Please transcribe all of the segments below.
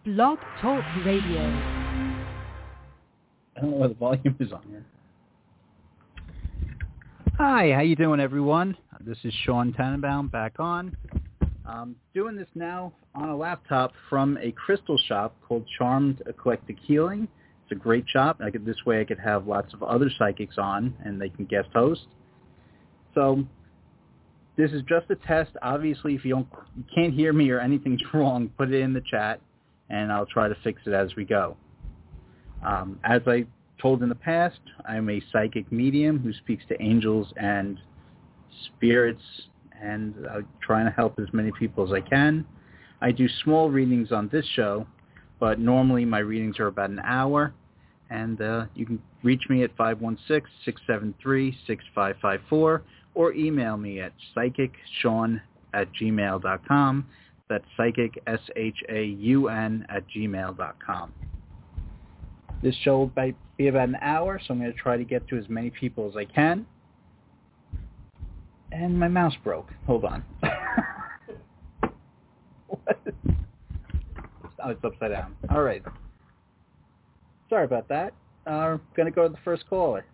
Blog Talk Radio. I don't know where the volume is on here. Hi, how you doing, everyone? This is Sean Tannenbaum back on. Doing this now on a laptop from a crystal shop called Charmed Eclectic Healing. It's a great shop. This way I could have lots of other psychics on, and they can guest host. So this is just a test. Obviously, if you can't hear me or anything's wrong, put it in the chat, and I'll try to fix it as we go. As I told in the past, I'm a psychic medium who speaks to angels and spirits, and I'm trying to help as many people as I can. I do small readings on this show, but normally my readings are about an hour, and you can reach me at 516-673-6554 or email me at psychicsean@gmail.com. That's psychic, SHAUN, @gmail.com. This show will be about an hour, so I'm going to try to get to as many people as I can. And my mouse broke. Hold on. What? Oh, it's upside down. All right. Sorry about that. I'm going to go to the first caller.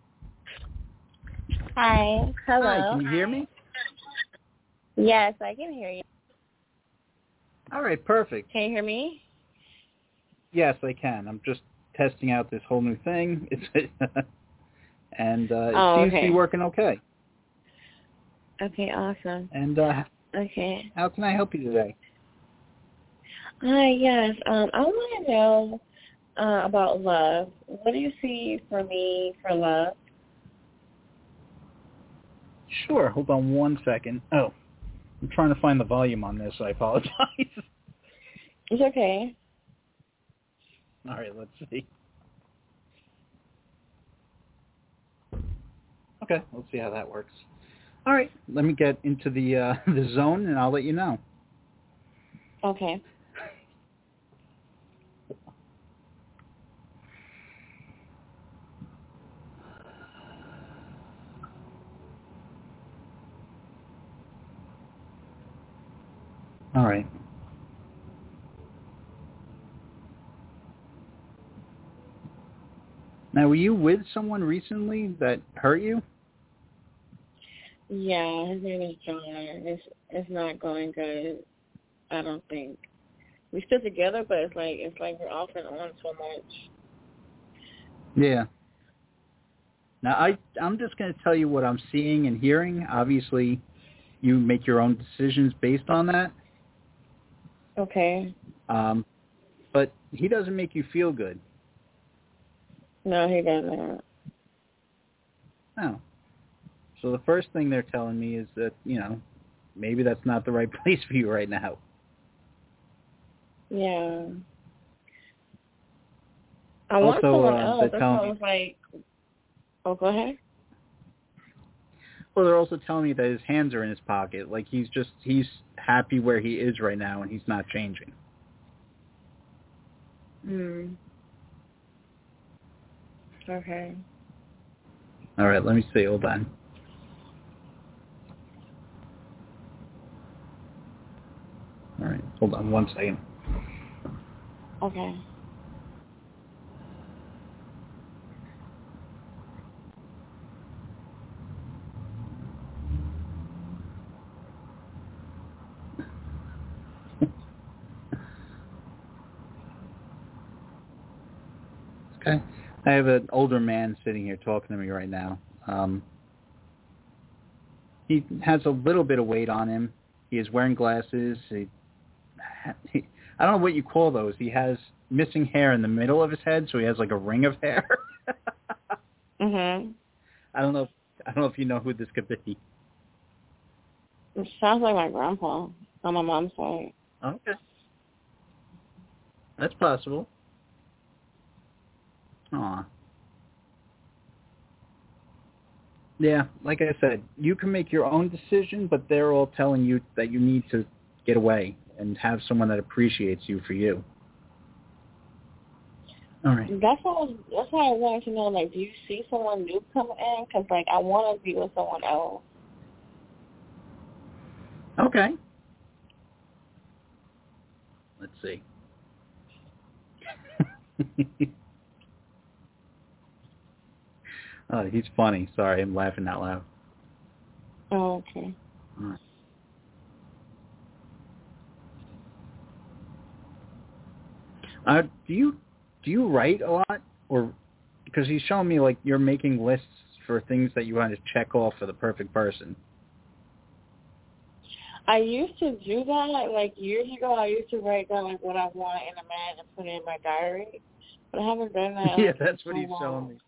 Hi. Hello. Hi, can you hear me? Yes, I can hear you. All right, perfect. Can you hear me? Yes, I can. I'm just testing out this whole new thing. And it seems to be working okay. Okay, awesome. And okay. How can I help you today? Hi, yes. I want to know about love. What do you see for me for love? Sure. Hold on one second. Oh, I'm trying to find the volume on this, so I apologize. It's okay. All right, let's see. Okay, let's see how that works. All right, let me get into the zone, and I'll let you know. Okay. All right. Now, were you with someone recently that hurt you? Yeah, his name is John. It's not going good. I don't think we're still together, but it's like we're off and on so much. Yeah. Now, I'm just going to tell you what I'm seeing and hearing. Obviously, you make your own decisions based on that. Okay. But he doesn't make you feel good. No, he doesn't. No. So the first thing they're telling me is that, maybe that's not the right place for you right now. Yeah. I want someone else. That's why I was like, oh, go ahead. Well, they're also telling me that his hands are in his pocket. Like he's happy where he is right now and he's not changing. Okay. All right, let me see. Hold on. All right, hold on one second. Okay. Okay. I have an older man sitting here talking to me right now. He has a little bit of weight on him. He is wearing glasses. I don't know what you call those. He has missing hair in the middle of his head, so he has like a ring of hair. Mhm. I don't know if you know who this could be. It sounds like my grandpa on my mom's side. Okay. That's possible. Aw. Yeah, like I said, you can make your own decision, but they're all telling you that you need to get away and have someone that appreciates you for you. All right. That's why I wanted to know, like, do you see someone new coming in? Because, like, I want to be with someone else. Okay. Let's see. Oh, he's funny. Sorry, I'm laughing out loud. Oh, okay. All right. Do you write a lot, or because he's showing me like you're making lists for things that you want to check off for the perfect person? I used to do that, like years ago. I used to write down like what I want in a man and put it in my diary, but I haven't done that. Yeah, Like, that's in what so he's long. showing me.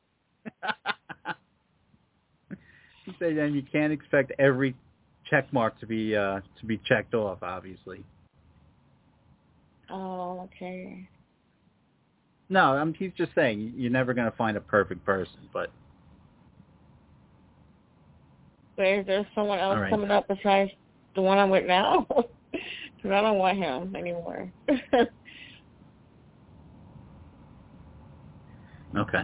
He said, and you can't expect every check mark to be checked off, obviously. Oh, okay. No, he's just saying you're never going to find a perfect person, but. But is there someone else All right. coming up besides the one I'm with now? Because I don't want him anymore. Okay.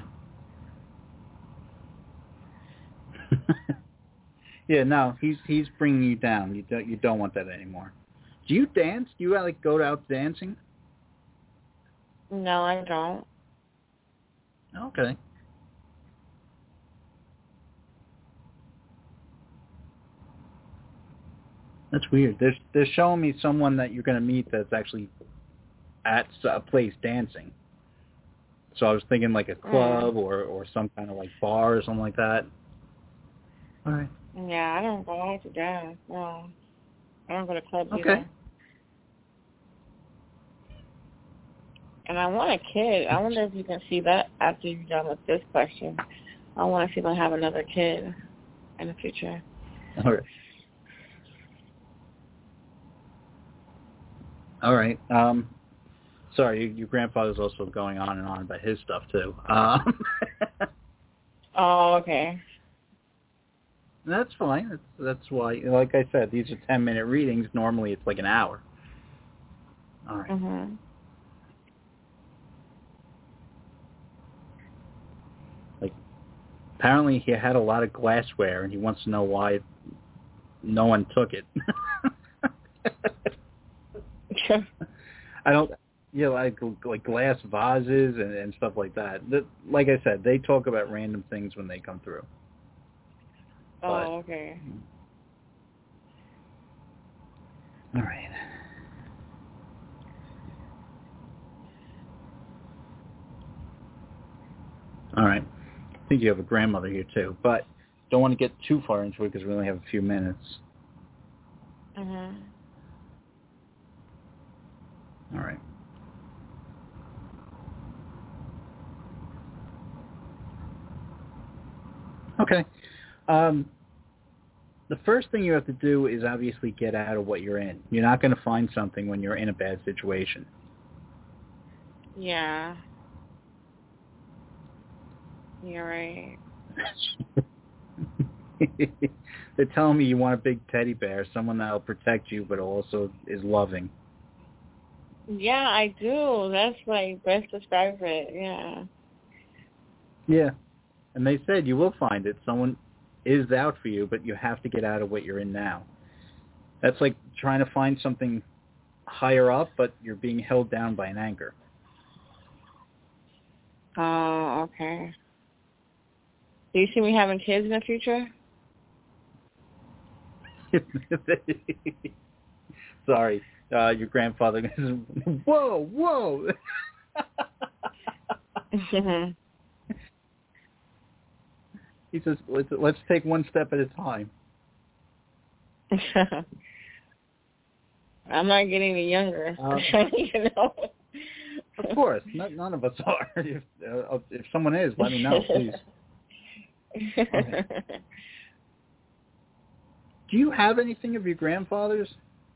Yeah, no, he's bringing you down. You don't want that anymore. Do you dance? Do you like go out dancing? No, I don't. Okay. That's weird. They're showing me someone that you're going to meet that's actually at a place dancing. So I was thinking like a club or some kind of like bar or something like that. All right. Yeah, I don't go out to dance. No, I don't go to clubs Okay. either. And I want a kid. I wonder if you can see that after you're done with this question. I want to see if I have another kid in the future. All right. All right. Sorry, your grandfather's also going on and on about his stuff too. Oh, okay. That's fine. That's why, like I said, these are 10-minute readings. Normally, it's like an hour. All right. Mhm. Like, apparently, he had a lot of glassware, and he wants to know why no one took it. I don't. Yeah, like glass vases and stuff like that. Like I said, they talk about random things when they come through. But, Oh, okay. all right. All right. I think you have a grandmother here too, but don't want to get too far into it because we only have a few minutes. Mhm. All right. Okay. The first thing you have to do is obviously get out of what you're in. You're not going to find something when you're in a bad situation. Yeah. You're right. They're telling me you want a big teddy bear, someone that'll protect you but also is loving. Yeah, I do. That's like best describes it. Yeah. Yeah. And they said you will find it. Someone is out for you, but you have to get out of what you're in now. That's like trying to find something higher up, but you're being held down by an anchor. Oh, okay. Do you see me having kids in the future? Sorry, your grandfather goes, whoa, whoa. He says, let's take one step at a time. I'm not getting any younger. You know? Of course, none of us are. If someone is, let me know, please. Okay. Do you have anything of your grandfather's?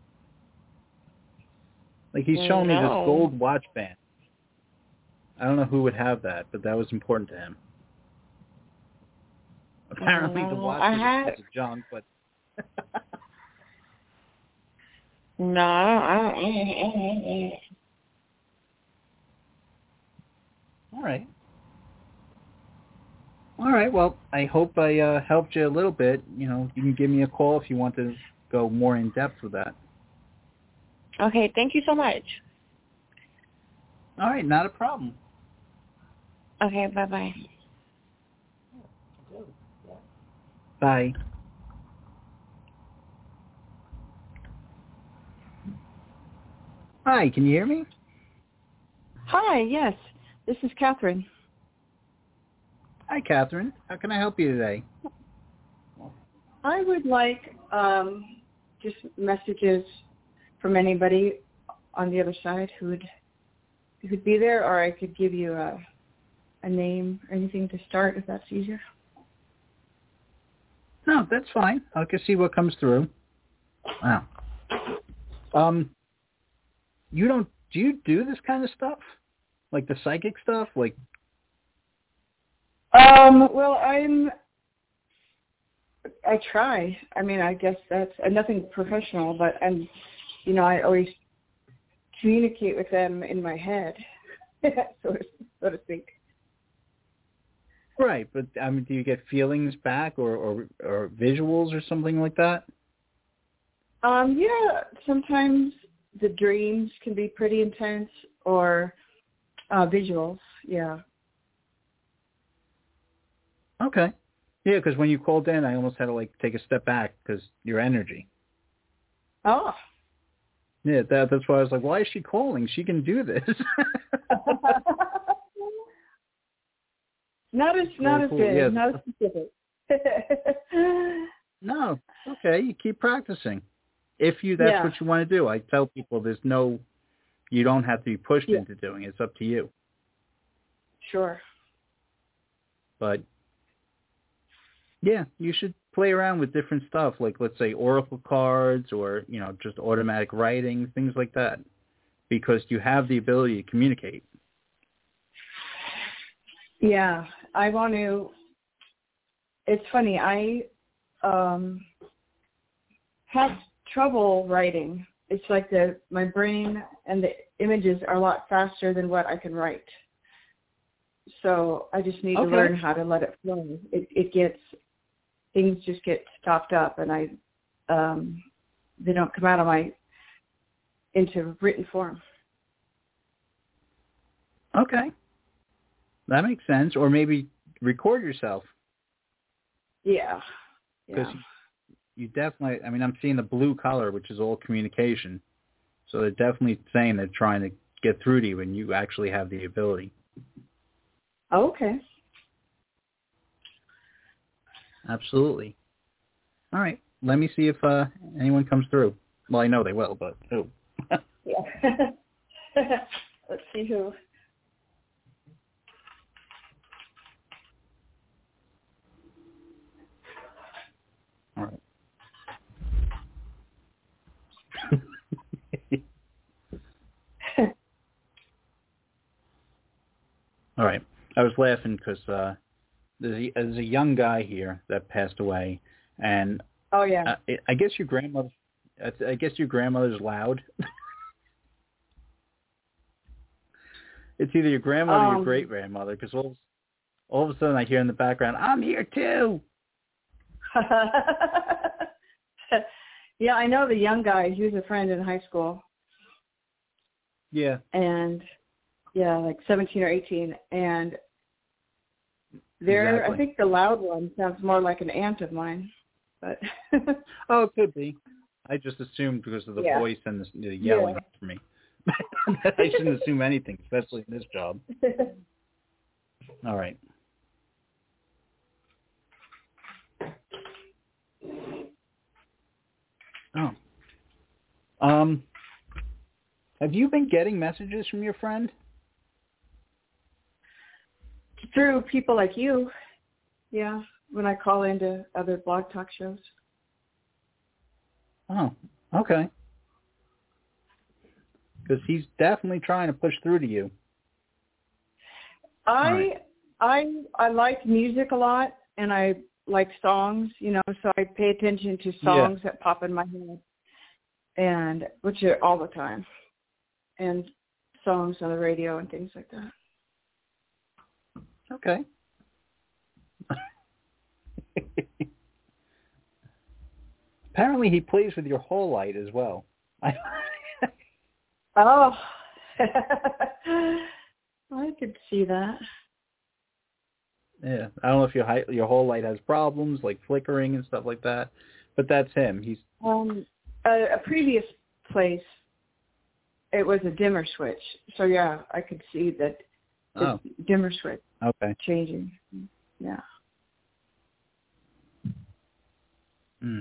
Like he's showing me this gold watch band. I don't know who would have that, but that was important to him. Apparently the watch is junk, but... No, I don't. All right, well, I hope I helped you a little bit. You know, you can give me a call if you want to go more in depth with that. Okay, thank you so much. All right, not a problem. Okay, bye-bye. Bye. Hi, can you hear me? Hi, yes. This is Catherine. Hi, Catherine. How can I help you today? I would like just messages from anybody on the other side who'd be there, or I could give you a name or anything to start if that's easier. No, that's fine. I can see what comes through. Wow. Do you do this kind of stuff? Like the psychic stuff? Like, Well, I try. I mean, I guess that's nothing professional, but I always communicate with them in my head, so to speak. right, but I mean, do you get feelings back or visuals or something like that? Yeah, sometimes the dreams can be pretty intense, or visuals, yeah. Okay. Yeah, because when you called in, I almost had to take a step back because your energy. Oh. Yeah, that's why I was like, why is she calling? She can do this. Not as cool. big, Yeah. not as specific. No, okay, you keep practicing. That's what you want to do. I tell people you don't have to be pushed into doing it. It's up to you. Sure. But yeah, you should play around with different stuff, like let's say oracle cards or, just automatic writing, things like that, because you have the ability to communicate. Yeah, I want to. It's funny, I have trouble writing. It's like my brain and the images are a lot faster than what I can write. So I just need to learn how to let it flow. Things just get stopped up, and they don't come out into written form. Okay. That makes sense. Or maybe record yourself. Yeah. Because you definitely, I'm seeing the blue color, which is all communication. So they're definitely saying they're trying to get through to you, and you actually have the ability. Okay. Absolutely. All right. Let me see if anyone comes through. Well, I know they will, but who? Yeah. Let's see who. All right. All right. I was laughing because there's a young guy here that passed away, and oh yeah, I guess your grandmother's loud. It's either your grandmother or your great grandmother, because all of a sudden I hear in the background, "I'm here too." Yeah, I know the young guy. He was a friend in high school. Yeah. And like 17 or 18, and I think the loud one sounds more like an aunt of mine, but oh, it could be. I just assumed because of the voice and the yelling for me. I shouldn't assume anything, especially in this job. All right. Oh. Have you been getting messages from your friend? Through people like you, yeah, when I call into other blog talk shows. Oh, okay. Because he's definitely trying to push through to you. I like music a lot, and I like songs, so I pay attention to songs that pop in my head, and which are all the time, and songs on the radio and things like that. Okay. Apparently he plays with your whole light as well. Oh. I could see that. Yeah, I don't know if your whole light has problems like flickering and stuff like that, but that's him. He's a previous place. It was a dimmer switch, so yeah, I could see that the dimmer switch changing. Yeah. Mm.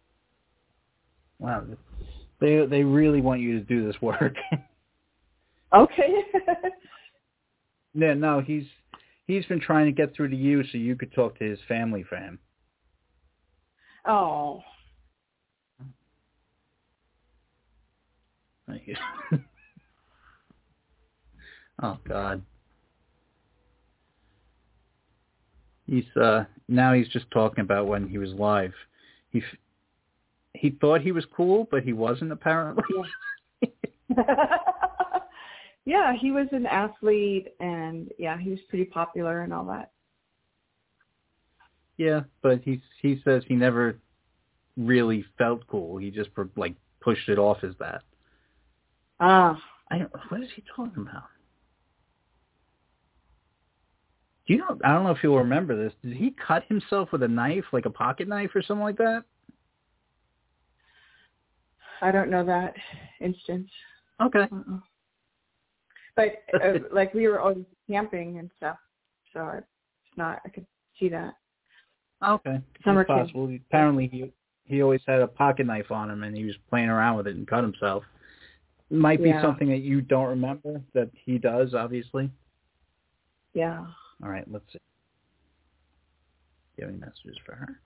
Wow, they really want you to do this work. Okay. Yeah, no, he's been trying to get through to you so you could talk to his family for him. Oh. Oh God. Now he's just talking about when he was live. He thought he was cool, but he wasn't apparently. Yeah, he was an athlete, and yeah, he was pretty popular and all that. Yeah, but he says he never really felt cool. He just pushed it off as that. What is he talking about? I don't know if you'll remember this. Did he cut himself with a knife, like a pocket knife or something like that? I don't know that instance. Okay. But we were always camping and stuff, so it's not. I could see that. Okay. Summer it's possible. camp. Apparently, he always had a pocket knife on him, and he was playing around with it and cut himself. It might be something that you don't remember that he does, obviously. Yeah. All right. Let's see. Do you have any messages for her?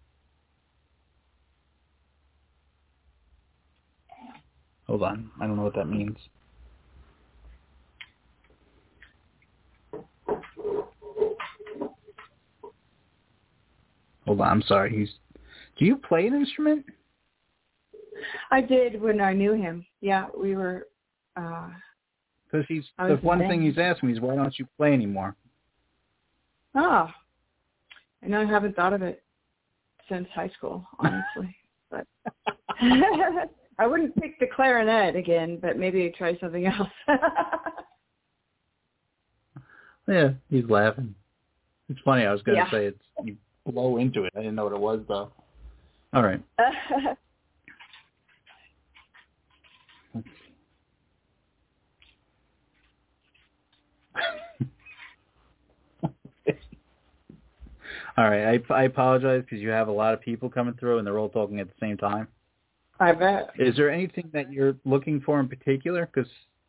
Hold on. I don't know what that means. Hold on. I'm sorry. Do you play an instrument? I did when I knew him. Yeah, we were. Because the one thing he's asking me is why don't you play anymore? And I haven't thought of it since high school, honestly. But I wouldn't pick the clarinet again, but maybe try something else. Yeah, he's laughing. It's funny. I was going to say you blow into it. I didn't know what it was, though. All right. Let's see. All right. I apologize because you have a lot of people coming through and they're all talking at the same time. I bet. Is there anything that you're looking for in particular? Because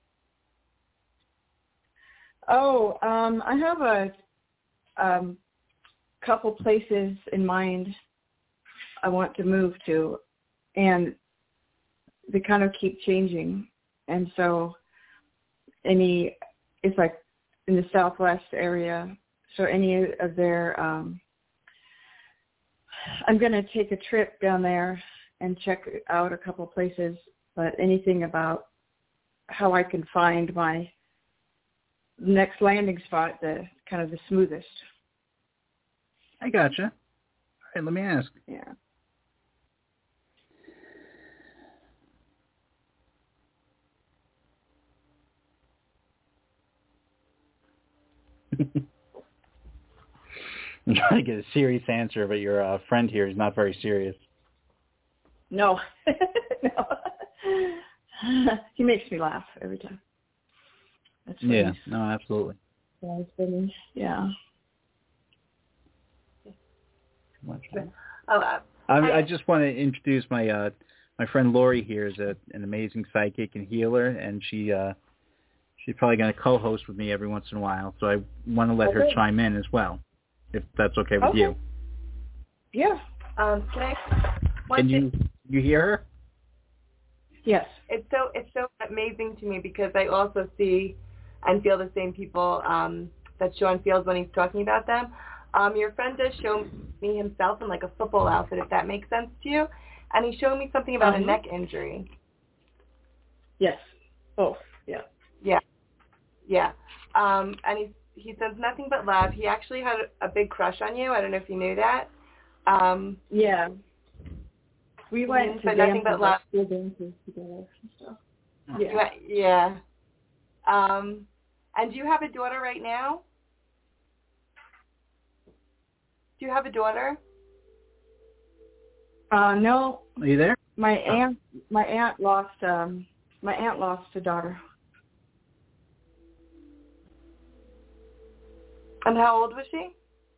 I have a couple places in mind I want to move to, and they kind of keep changing. And so it's like in the Southwest area. So any of their, I'm going to take a trip down there and check out a couple places, but anything about how I can find my next landing spot, the kind of the smoothest. I gotcha. All right, let me ask. Yeah. I'm trying to get a serious answer, but your friend here is not very serious. No. No. He makes me laugh every time. That's funny. Yeah, no, absolutely. Yeah. I just want to introduce my friend Lori here is an amazing psychic and healer, and she's probably going to co-host with me every once in a while. So I want to let her chime in as well, if that's okay with you. Yeah. Can you hear her? Yes. It's so amazing to me because I also see and feel the same people that Sean feels when he's talking about them. Your friend does show me himself in like a football outfit, if that makes sense to you. And he showed me something about a neck injury. Yes. Oh, yeah. Yeah. Yeah. And he says nothing but love. He actually had a big crush on you. I don't know if you knew that. Yeah. We went to nothing but love. School dances together and stuff. Yeah. Yeah. And do you have a daughter right now? Do you have a daughter? No. Are you there? My aunt lost a daughter. And how old was she?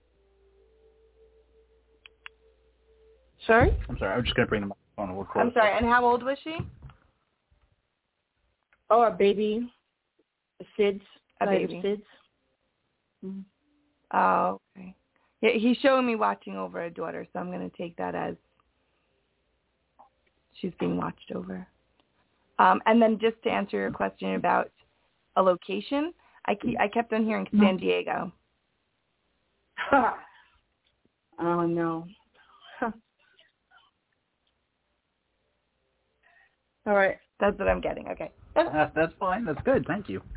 Sorry? I'm sorry. I'm just gonna bring the microphone a little closer. I'm sorry. And how old was she? Oh, a baby. SIDS. A baby. SIDS. Mm-hmm. Oh, okay. Yeah, he's showing me watching over a daughter, so I'm going to take that as she's being watched over. And then just to answer your question about a location, I kept on hearing San Diego. Oh, no. All right. That's what I'm getting. Okay. That's fine. That's good. Thank you.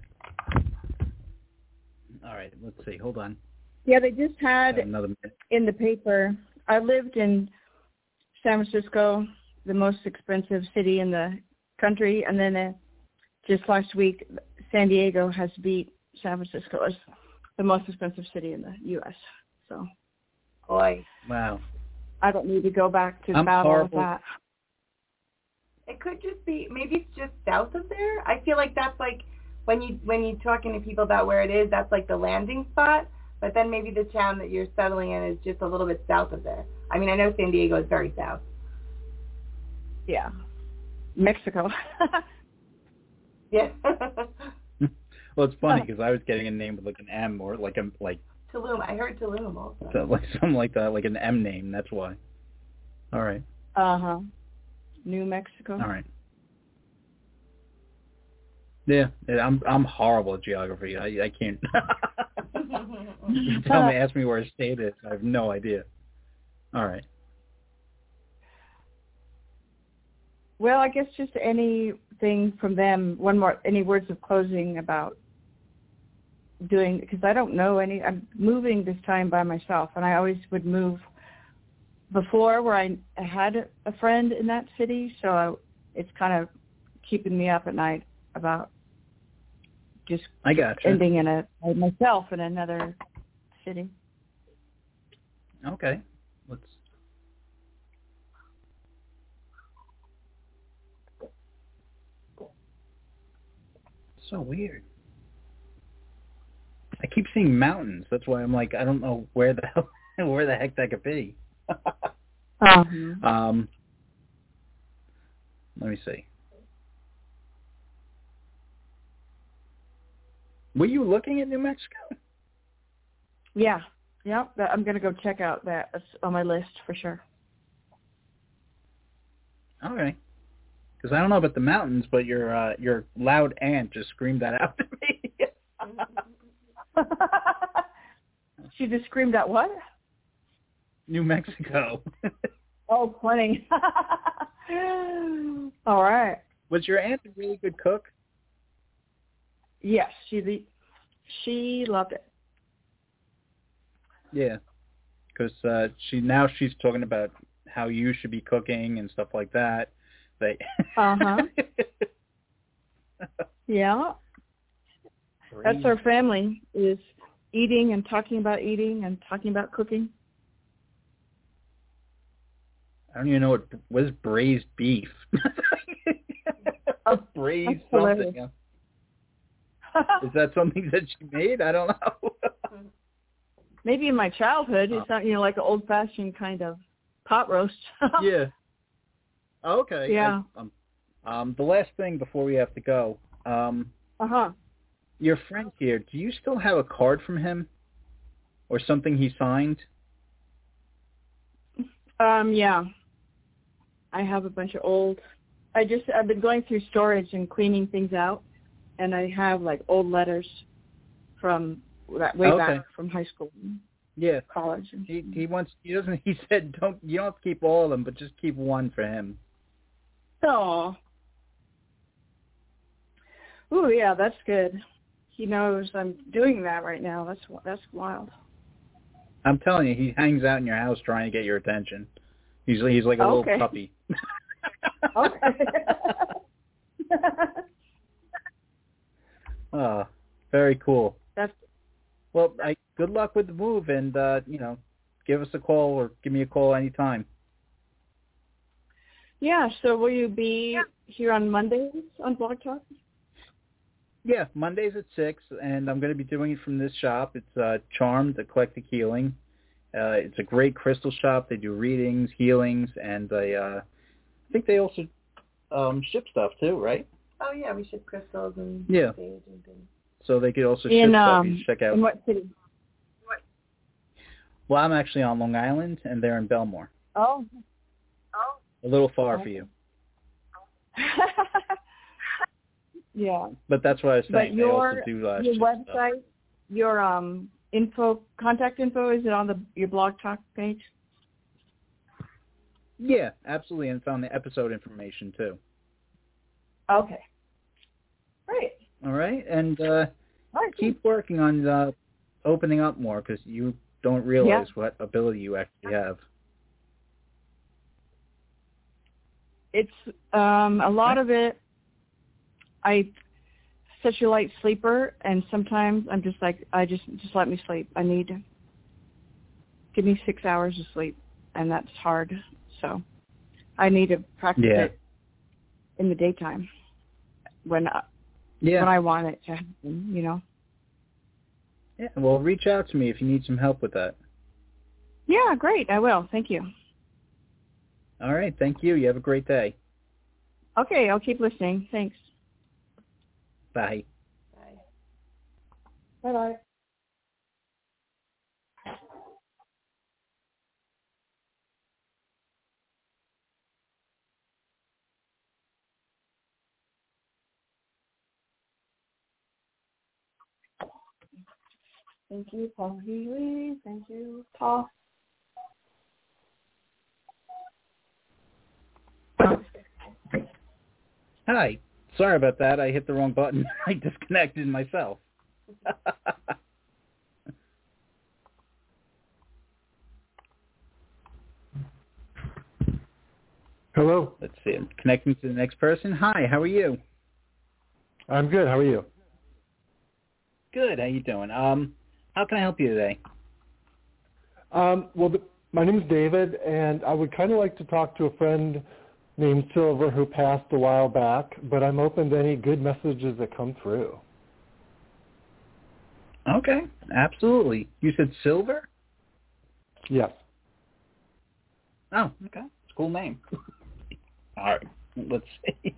All right. Let's see. Hold on. Yeah, they just had Another minute. in the paper. I lived in San Francisco, the most expensive city in the country, and then just last week, San Diego has beat San Francisco as the most expensive city in the U.S. So, Boy. Wow. I don't need to go back to the I'm battle horrible. with that. It could just be, maybe it's just south of there. I feel like that's like, when you're talking to people about where it is, that's like the landing spot. But then maybe the town that you're settling in is just a little bit south of there. I mean, I know San Diego is very south. Yeah. Mexico. Yeah. Well, it's funny because I was getting a name with like an M or like a Tulum. I heard Tulum also. so, like something like that, like an M name. That's why. All right. Uh-huh. New Mexico. All right. Yeah, I'm horrible at geography. I can't. You ask me where a state is. I have no idea. All right. Well, I guess just anything from them. Any words of closing about doing, because I don't know any. I'm moving this time by myself, and I always would move before where I had a friend in that city, so it's kind of keeping me up at night about just I gotcha. ending myself in another city. Okay. Let's. So weird. I keep seeing mountains. That's why I'm like, I don't know where the heck that could be. Uh-huh. Let me see. Were you looking at New Mexico? Yeah. Yep. I'm going to go check out that. It's on my list for sure. Okay. Because I don't know about the mountains, but your loud aunt just screamed that out to me. She just screamed out what? New Mexico. Oh, plenty. All right. Was your aunt a really good cook? Yes, she loved it. Yeah, because she's talking about how you should be cooking and stuff like that. Uh-huh. Yeah. That's our family, is eating and talking about cooking. I don't even know what is braised beef. Braised something. Is that something that she made? I don't know. Maybe in my childhood, it's not, like an old-fashioned kind of pot roast. Yeah. Okay. Yeah. The last thing before we have to go. Uh-huh. Your friend here, do you still have a card from him or something he signed? Yeah. I have a bunch of old. I've been going through storage and cleaning things out, and I have like old letters from that way back from high school. Yeah. College. He said you don't have to keep all of them, but just keep one for him. Oh. Ooh, yeah, that's good. He knows I'm doing that right now. That's wild. I'm telling you, he hangs out in your house trying to get your attention. He's like a little puppy. Okay. Very cool. That's well. Good luck with the move, and give us a call or give me a call anytime. Yeah, so will you be here on Mondays on Blog Talk? Yeah, Mondays at 6, and I'm going to be doing it from this shop. It's Charmed Eclectic Healing. It's a great crystal shop. They do readings, healings, and I think they also ship stuff too, right? Oh, yeah, we ship crystals and sage and things. So they could also ship stuff. You should check out. In what city? Well, I'm actually on Long Island, and they're in Belmore. Oh. A little far for you. Yeah. But that's what I was saying. But they also do your ship website, stuff. your contact info, is it on your Blog Talk page? Yeah, absolutely, and it's on the episode information too. Okay. Great. All right, and right. keep working on opening up more because you don't realize what ability you actually have. It's a lot of it. I'm such a light sleeper, and sometimes I'm just like, just let me sleep. Give me 6 hours of sleep, and that's hard. So I need to practice it in the daytime when I want it to happen, Yeah, well, reach out to me if you need some help with that. Yeah, great. I will. Thank you. All right, thank you. You have a great day. Okay, I'll keep listening. Thanks. Bye. Bye. Bye-bye. Thank you, Paul Healy. Thank you, Paul. Hi. Sorry about that. I hit the wrong button. I disconnected myself. Hello. Let's see. I'm connecting to the next person. Hi, how are you? I'm good. How are you? Good. How you doing? How can I help you today? My name is David, and I would kind of like to talk to a friend named Silver who passed a while back, but I'm open to any good messages that come through. Okay, absolutely. You said Silver? Yes. Oh, okay. It's a cool name. All right, let's see.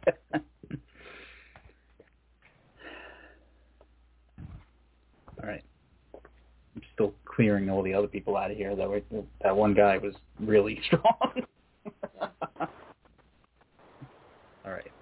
All right. I'm still clearing all the other people out of here. That one guy was really strong. All right.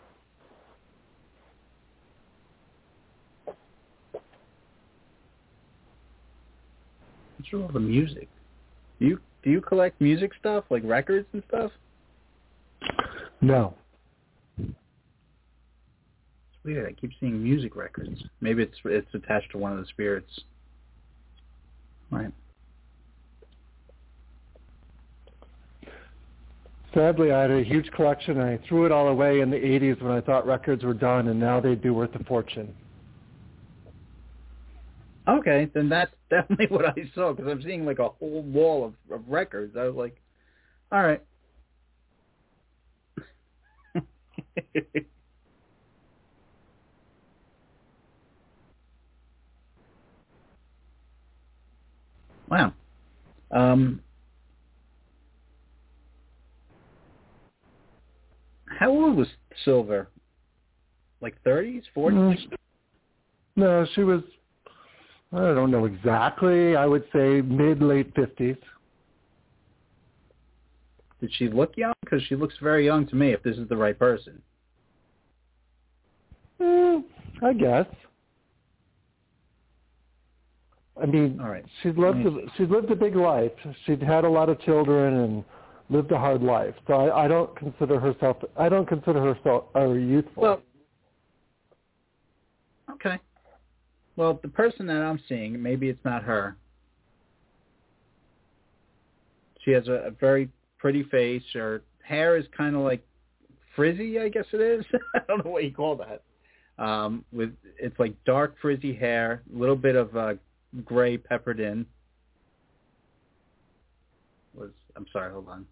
What's wrong with the music? Do you collect music stuff, like records and stuff? No. It's weird. I keep seeing music records. Maybe it's attached to one of the spirits. Right. Sadly, I had a huge collection, and I threw it all away in the 80s when I thought records were done, and now they'd be worth a fortune. Okay, then that's definitely what I saw, because I'm seeing like a whole wall of records. I was like, all right. Wow. How old was Silver? Like 30s, 40s? No, she was, I don't know exactly, I would say mid-late 50s. Did she look young? Because she looks very young to me, if this is the right person. I guess. I mean, all right. she's lived a big life. She'd had a lot of children and lived a hard life. So I don't consider her youthful. Well, okay. Well, the person that I'm seeing, maybe it's not her. She has a very pretty face. Her hair is kind of like frizzy, I guess it is. I don't know what you call that. It's like dark frizzy hair, a little bit of gray peppered in. I'm sorry, hold on.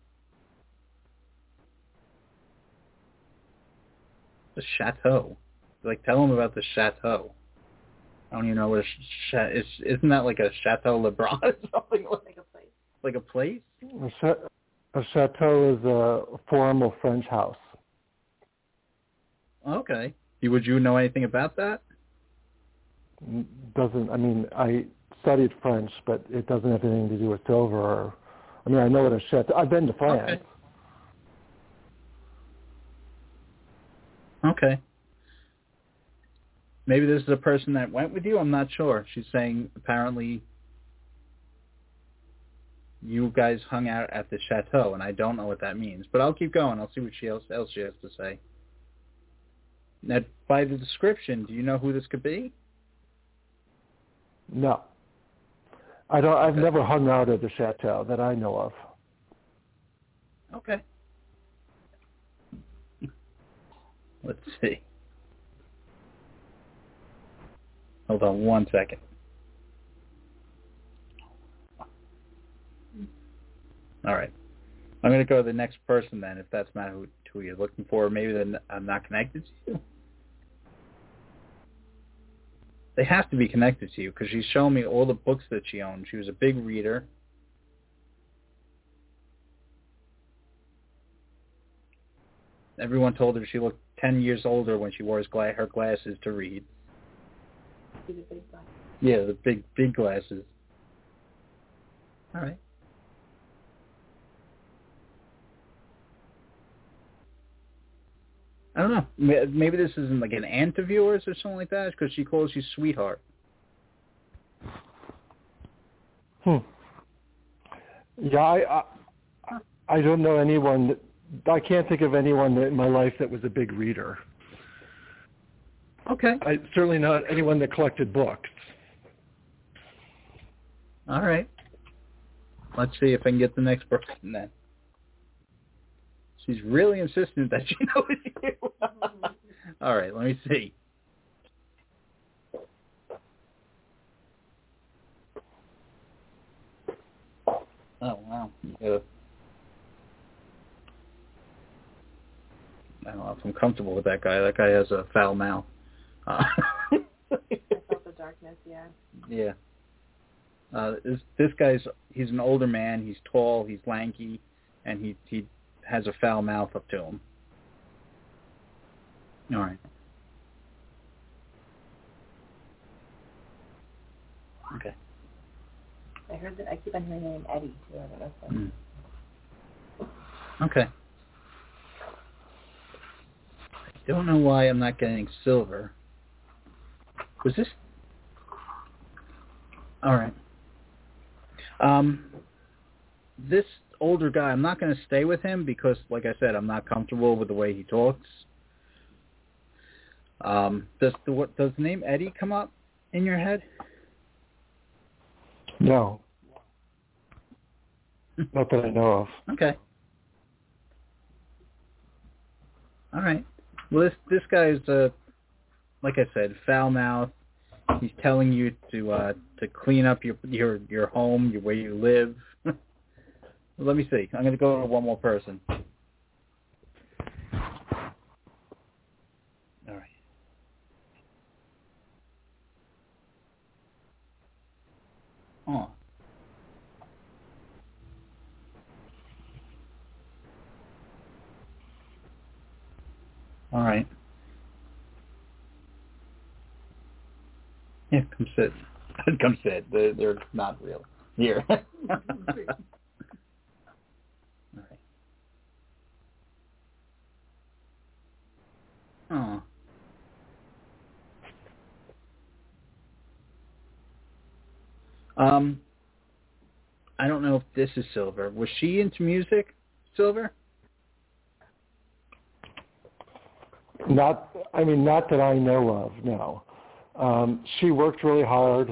The chateau. Like, tell them about the chateau. I don't even know what isn't that like a Chateau Lebrun or something? Like a place? Like a place? A chateau is a formal French house. Okay. Would you know anything about that? I studied French, but it doesn't have anything to do with silver. I know what a chateau. I've been to France. Okay. Maybe this is a person that went with you. I'm not sure. She's saying apparently you guys hung out at the chateau, and I don't know what that means. But I'll keep going. I'll see what else she has to say. Now, by the description, do you know who this could be? No. I don't. I've never hung out at the chateau that I know of. Okay. Let's see. Hold on one second. All right. I'm going to go to the next person then, if that's not who you're looking for. Maybe I'm not connected to you. They have to be connected to you because she's showing me all the books that she owned. She was a big reader. Everyone told her she looked 10 years older when she wore her glasses to read. The big glasses. Yeah, the big glasses. All right. I don't know. Maybe this isn't like an aunt of yours or something like that, because she calls you sweetheart. Yeah, I don't know anyone. I can't think of anyone in my life that was a big reader. Okay. Certainly not anyone that collected books. All right. Let's see if I can get the next person then. She's really insistent that she knows you. All right, let me see. Oh, wow. I don't know if I'm comfortable with that guy. That guy has a foul mouth. I felt the darkness, yeah. Yeah. This guy's, he's an older man. He's tall. He's lanky. And he has a foul mouth up to him. All right. Okay. I heard that. I keep on hearing the name Eddie too. I don't know. Okay. I don't know why I'm not getting silver. Was this? All right. This older guy, I'm not going to stay with him because, like I said, I'm not comfortable with the way he talks. Does the name Eddie come up in your head? No. Not that I know of. Okay. All right. Well, this guy's, like I said, foul mouth. He's telling you to clean up your home, where you live. Let me see. I'm going to go to one more person. All right. Oh. All right. Yeah, come sit. Come sit. They're not real. Here. All right. Oh. I don't know if this is Silver. Was she into music, Silver? Not that I know of, no. She worked really hard,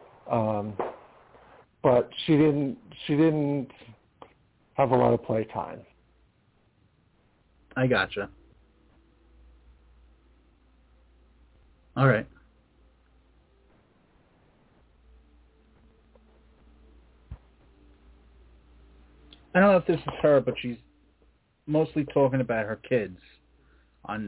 but she didn't have a lot of playtime. I gotcha. All right. I don't know if this is her, but she's mostly talking about her kids on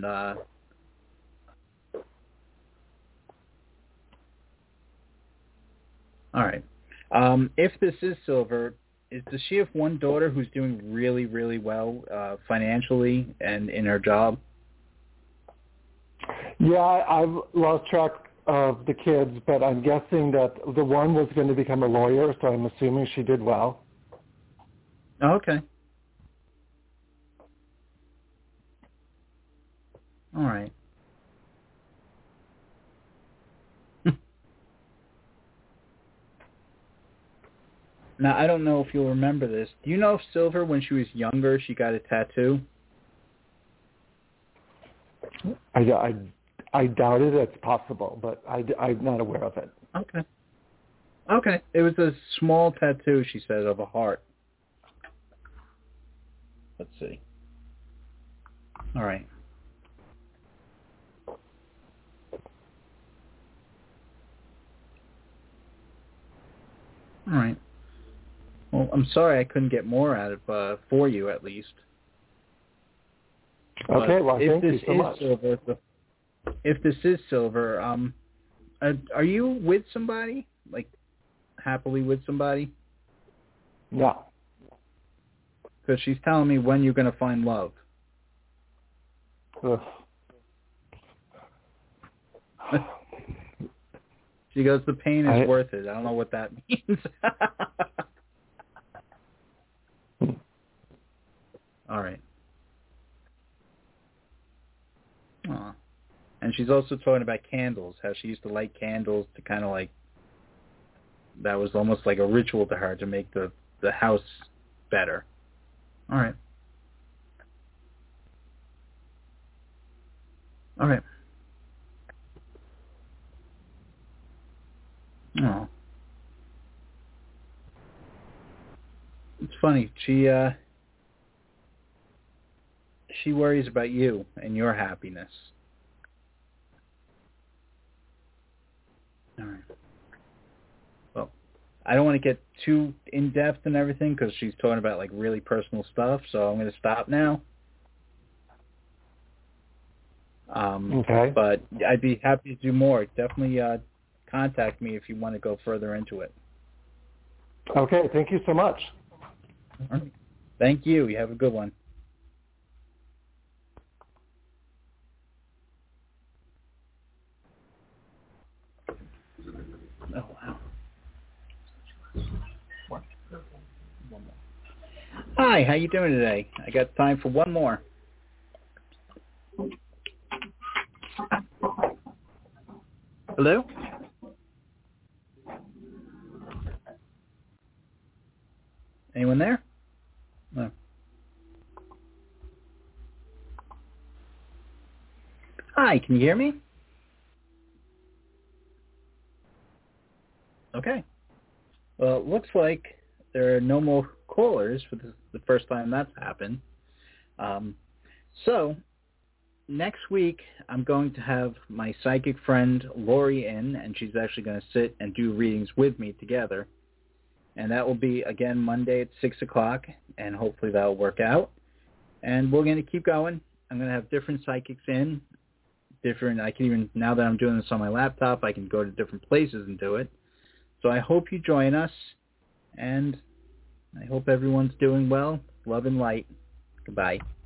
all right. If this is Silver, does she have one daughter who's doing really, really well financially and in her job? Yeah, I've lost track of the kids, but I'm guessing that the one was going to become a lawyer, so I'm assuming she did well. Oh, okay. All right. Now, I don't know if you'll remember this. Do you know if Silver, when she was younger, she got a tattoo? I doubt it. It's possible, but I'm not aware of it. Okay. Okay. It was a small tattoo, she said, of a heart. Let's see. All right. All right. Well, I'm sorry I couldn't get more out of for you, at least. Okay, well, thank you so much. Silver, if this is Silver, are you with somebody? Like, happily with somebody? No. Because she's telling me when you're going to find love. Ugh. She goes, the pain is worth it. I don't know what that means. All right. Aw. And she's also talking about candles, how she used to light candles to kind of like, that was almost like a ritual to her to make the house better. All right. All right. Oh. It's funny. She worries about you and your happiness. All right. Well, I don't want to get too in-depth and everything because she's talking about like really personal stuff, so I'm going to stop now. Okay. But I'd be happy to do more. Definitely contact me if you want to go further into it. Okay, thank you so much. All right. Thank you. You have a good one. Oh, wow. Hi, how you doing today? I got time for one more. Hello? Anyone there? No. Hi, can you hear me? Okay. Well, it looks like there are no more callers for the first time that's happened. So, next week I'm going to have my psychic friend Lori in, and she's actually going to sit and do readings with me together. And that will be, again, Monday at 6 o'clock, and hopefully that will work out. And we're going to keep going. I'm going to have different psychics in. I can even, now that I'm doing this on my laptop, I can go to different places and do it. So I hope you join us, and I hope everyone's doing well. Love and light. Goodbye.